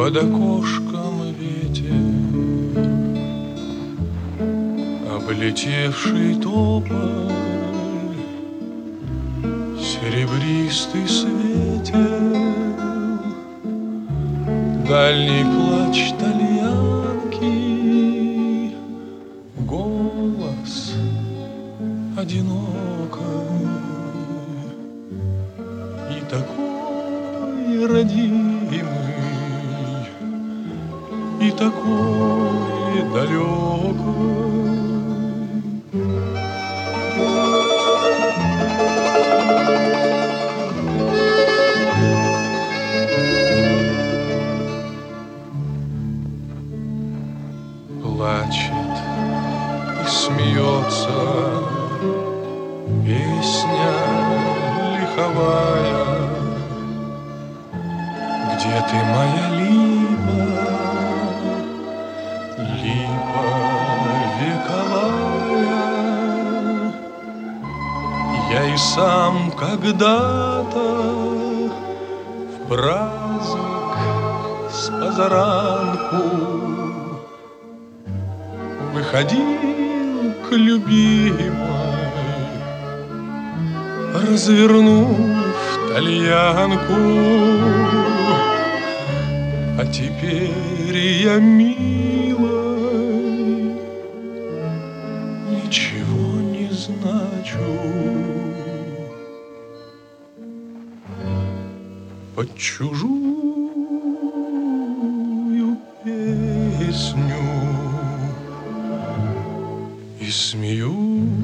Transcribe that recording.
Под окошком ветер, облетевший тополь, серебристый светел, дальний плач тальянки, голос одинокой и такой родимый, и такой далекой. Плачет и смеется песня лиховая. Где ты, моя липа, липа вековая? Я и сам когда-то в праздник с позаранку выходил к любимой, развернув тальянку. А теперь я, милой, ничего не значу. Под чужую песню и смеюсь.